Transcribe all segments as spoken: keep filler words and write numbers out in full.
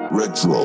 Retro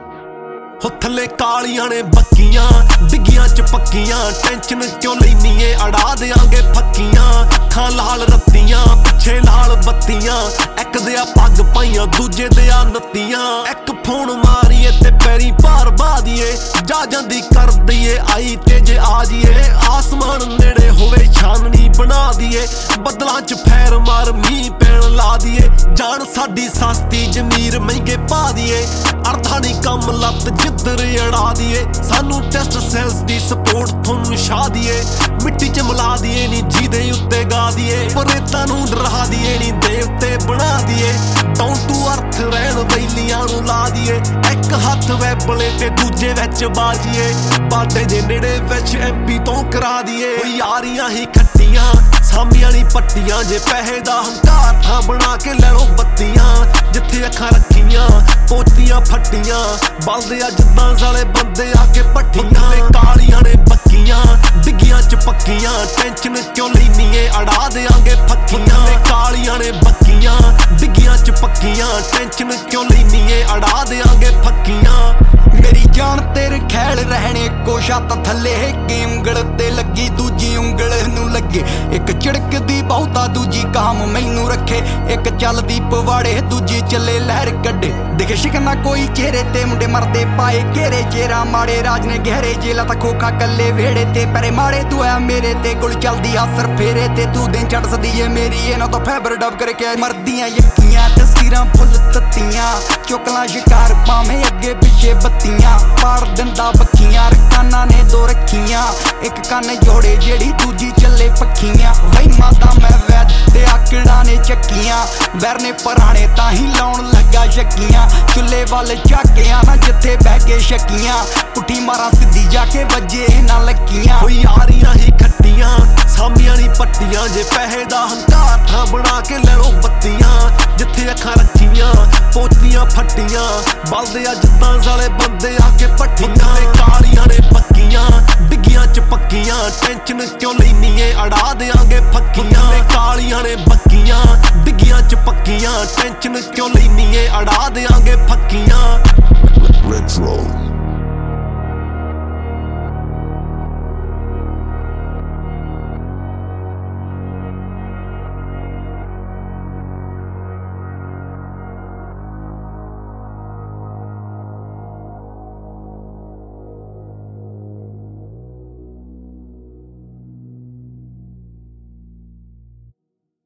ਹੋ ਥੱਲੇ ਕਾਲੀਆਂ ਨੇ ਬੱਕੀਆਂ ਡਿੱਗੀਆਂ ਚ ਪੱਕੀਆਂ ਟੈਨਸ਼ਨ ਕਿਉਂ ਲੈਨੀ ਏ ਅੜਾ ਦੇਾਂਗੇ ਫੱਕੀਆਂ ਅੱਖਾਂ ਲਾਲ ਰੱਤੀਆਂ ਪਿੱਛੇ ਲਾਲ ਬੱਤੀਆਂ ਇੱਕ ਦੇ ਆ ਪੱਗ ਪਾਈਆਂ ਦੂਜੇ ਦੇ ਆ ਨੱਤੀਆਂ ਇੱਕ ਫੋਨ ਮਾਰੀਏ ਤੇ ਪੈਰੀ ਭਾਰ ਬਾਦੀਏ ਜਾ ਜਾਂਦੀ ਕਰ ਦਈਏ ਆਈ ਤੇ ਜੇ ਆ ਜੀਏ ਆਸਮਾਨ ਨੇੜੇ ਹੋਵੇ ਛਾਨਣੀ ਬਣਾ ਦਈਏ ਬੱਦਲਾਂ ਚ ਫੈਰ ਮਾਰ ਮੀਂਹ ਪੈਣ ਲਾ ਦਈਏ ਜਾਨ ਸਾਡੀ ਸਸਤੀ ਜ਼ਮੀਰ ਮਹਿੰਗੇ ਪਾ ਦਈਏ ਅਰਥਾਂ ਨੀ ਕੰਮ ਲੱਤ ਜਿੱਧਰ ਅੜਾ ਦਈਏ ਸਾਨੂੰ ਟੈਸਟ ਸੈਲਸ ਦੀ ਸਪੋਰਟ ਤੁਹਾਨੂੰ ਛਾ ਦਈਏ ਮਿੱਟੀ ਚ ਮਿਲਾ ਦਈਏ ਨੀ ਜਿਹਦੇ ਉੱਤੇ ਗਾ ਦਈਏ ਪਰੇਤਾਂ ਨੂੰ ਡਰਾ ਦਈਏ ਨੀ ਦੇਵਤੇ ਬਣਾ ਦਈਏ ਡਾਊਨ ਟੂ ਅਰਥ ਰਹਿਣ ਬੈਲੀਆਂ ਨੂੰ ਲਾ ਦਈਏ ਇੱਕ ਹੱਥ ਵੈਬਲੇ ਤੇ ਦੂਜੇ ਵਿੱਚ ਬਾਜੀਏ ਬਾਡੇ ਦੇ ਨੇੜੇ ਵਿੱਚ ਐਮਪੀ ਤੋਂ ਕਰਾ ਦਈਏ ਯਾਰੀਆਂ ਹੀ ਖੱਟੀਆਂ ਸਾਮੀਆਂ ਨੀ ਪੱਟੀਆਂ ਜੇ ਪੈਸੇ ਦਾ ਹੰਕਾਰ ਥਾਂ ਬਣਾ ਕੇ ਲੈ ਲੋ ਬੱਤੀਆਂ ਜਿੱਥੇ ਅੱਖਾਂ ਰੱਖੀਆਂ ਪੋਤੀਆਂ ਫੱਟੀਆਂ ਬਲਦੇ ਆ ਜਿੱਦਾਂ ਸਾਲੇ ਬੰਦੇ ਆ ਕੇ ਪੱਠੀਆਂ ਤੇ ਕਾਲੀਆਂ ਨੇ ਬੱਕੀਆਂ ਡਿੱਗੀਆਂ ਚ ਪੱਕੀਆਂ ਟੈਨਸ਼ਨ ਕਿਉਂ ਲੈਨੀ ਏ ਅੜਾ ਦੇਾਂਗੇ ਫੱਕੀਆਂ ਤੇ ਕਾਲੀਆਂ ਨੇ ਬੱਕੀਆਂ ਡਿੱਗੀਆਂ ਚ ਪੱਕੀਆਂ ਟੈਨਸ਼ਨ ਕਿਉਂ ਲੈਨੀ ਏ ਅੜਾ ਦੇਾਂਗੇ ਫੱਕੀਆਂ ਮੇਰੀ ਜਾਨ ਤੇਰੇ ਖੈਲ ਰਹਿਣੇ ਕੋ ਛੱਤ ਥੱਲੇ ਕੀ ਉਂਗਲ ਤੇ ਲੱਗੀ ਦੂਜੀ ਉਂਗਲ ਨੂੰ ਲੱਗੇ ਇੱਕ ਝਿੜਕਦੀ ਬਹੁਤਾ ਦੂਜੀ ਕਾਮ ਮੈਨੂੰ ਰੱਖੇ ਇੱਕ ਚੱਲਦੀ ਪਵਾੜੇ ਦੂਜੀ ਚੱਲੇ ਲਹਿਰ ਕੱਢੇ ਦਿਖੇ ਸ਼ਿਕਨਾ ਕੋਈ ਚਿਹਰੇ ਤੇ ਮੁੰਡੇ ਮਰਦੇ ਪਾਏ ਘੇਰੇ ਚਿਹਰਾ ਮਾੜੇ ਰਾਜ ਨੇ ਗਹਿਰੇ ਜੇਲਾ ਤਾਂ ਖੋਖਾ ਕੱਲੇ ਵੇੜੇ ਤੇ ਪਰੇ ਮਾੜੇ ਤੂੰ ਆ ਮੇਰੇ ਤੇ ਗੁਲ ਚੱਲਦੀ ਆਸਰ ਫੇਰੇ ਤੇ ਤੂੰ ਦਿਨ ਚੜ ਸਦੀ ਏ ਮੇਰੀ ਇਹਨਾਂ ਤੋਂ ਫੈਬਰ ਡਬ ਕਰਕੇ ਮਰਦੀਆਂ ਯਕੀਆਂ ਤਸਵੀਰਾਂ ਫੁੱਲ ਤੱਤੀਆਂ ਚੁਕਲਾਂ ਸ਼ਿਕਾਰ ਪਾਵੇਂ ਅੱਗੇ ਪਿੱਛੇ ਬੱਤੀਆਂ ਪਾੜ ਦਿੰਦਾ ਬੱਕੀਆਂ ਰਕਾਨਾਂ ਨੇ ਦੋ ਰੱਖੀਆਂ ਇੱਕ ਕੰਨ ਜੋੜੇ ਜਿਹੜੀ ਦੂਜੀ ਚੱਲੇ ਪੱਖੀਆਂ ਵਹਿਮਾਂ ਦਾ ਮੈਂ ਵੈਦ ਤੇ ਆਕੜਾਂ ਨੇ ਚੱਕੀਆਂ ਵੈਰ ਨੇ ਪਰਾਣੇ ਤਾਂ ਹੀ ਲਾਉਣ ਲੱਗਾ ਸ਼ੱਕੀਆਂ ਚੁੱਲੇ ਵੱਲ ਝਾਕਿਆਂ ਨਾ ਜਿੱਥੇ ਬਹਿ ਕੇ ਸ਼ੱਕੀਆਂ ਪੁੱਠੀ ਮਾਰਾਂ ਸਿੱਧੀ ਜਾ ਕੇ ਵੱਜੇ ਨਾ ਲੱਕੀਆਂ ਹੋਈ ਯਾਰੀਆਂ ਹੀ ਖੱਟੀਆਂ ਸਾਮੀਆਂ ਨੀ ਪੱਟੀਆਂ ਜੇ ਪੈਸੇ ਦਾ ਹੰਕਾਰ ਥਾਂ ਬਣਾ ਕੇ ਲੈ ਲੋ ਬੱਤੀਆਂ ਜਿੱਥੇ ਅੱਖਾਂ ਰੱਖੀਆਂ ਪੋਤੀਆਂ ਫੱਟੀਆਂ ਬਲਦੇ ਆ ਜਿੱਦਾਂ ਸਾਲੇ ਬੰਦੇ ਆ ਕੇ ਪੱਠੀਆਂ ਤੇ ਕਾਲੀਆਂ ਨੇ ਬੱਕੀਆਂ ਡਿੱਗੀਆਂ ਚ ਪੱਕੀਆਂ ਟੈਨਸ਼ਨ ਕਿਉਂ ਲੈਨੀ ਏ ਅੜਾ ਦੇਾਂਗੇ ਫੱਕੀਆਂ ਤੇ ਕਾਲੀਆਂ ਨੇ ਬੱਕੀਆਂ ਡਿੱਗੀਆਂ ਚ ਪੱਕੀਆਂ ਟੈਨਸ਼ਨ ਕਿਉਂ ਲੈਨੀ ਏ ਅੜਾ ਦੇਾਂਗੇ ਫੱਕੀਆਂ Retro